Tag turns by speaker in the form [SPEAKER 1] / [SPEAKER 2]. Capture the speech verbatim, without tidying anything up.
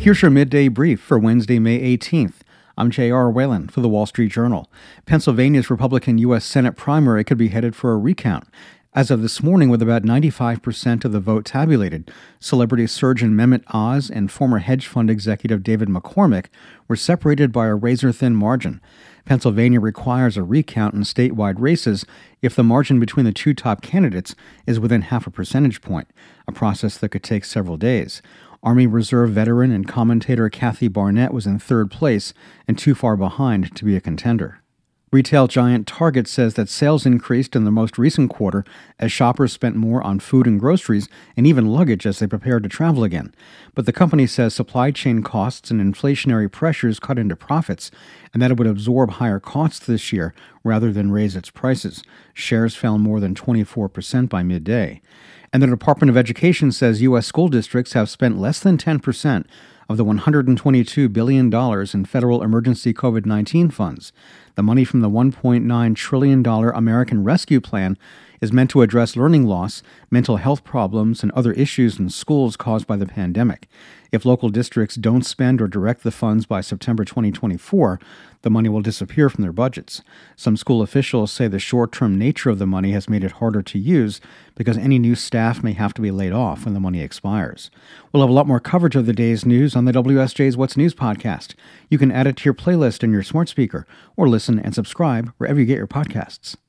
[SPEAKER 1] Here's your midday brief for Wednesday, May eighteenth. I'm J R. Whalen for The Wall Street Journal. Pennsylvania's Republican U S Senate primary could be headed for a recount. As of this morning, with about ninety-five percent of the vote tabulated, celebrity surgeon Mehmet Oz and former hedge fund executive David McCormick were separated by a razor-thin margin. Pennsylvania requires a recount in statewide races if the margin between the two top candidates is within half a percentage point, a process that could take several days. Army Reserve veteran and commentator Kathy Barnett was in third place and too far behind to be a contender. Retail giant Target says that sales increased in the most recent quarter as shoppers spent more on food and groceries and even luggage as they prepared to travel again. But the company says supply chain costs and inflationary pressures cut into profits and that it would absorb higher costs this year rather than raise its prices. Shares fell more than twenty-four percent by midday. And the Department of Education says U S school districts have spent less than ten percent of the one hundred twenty-two billion dollars in federal emergency covid nineteen funds. The money from the one point nine trillion dollars American Rescue Plan is meant to address learning loss, mental health problems, and other issues in schools caused by the pandemic. If local districts don't spend or direct the funds by September twenty twenty-four, the money will disappear from their budgets. Some school officials say the short-term nature of the money has made it harder to use because any new staff may have to be laid off when the money expires. We'll have a lot more coverage of the day's news on the W S J's What's News podcast. You can add it to your playlist in your smart speaker or listen and subscribe wherever you get your podcasts.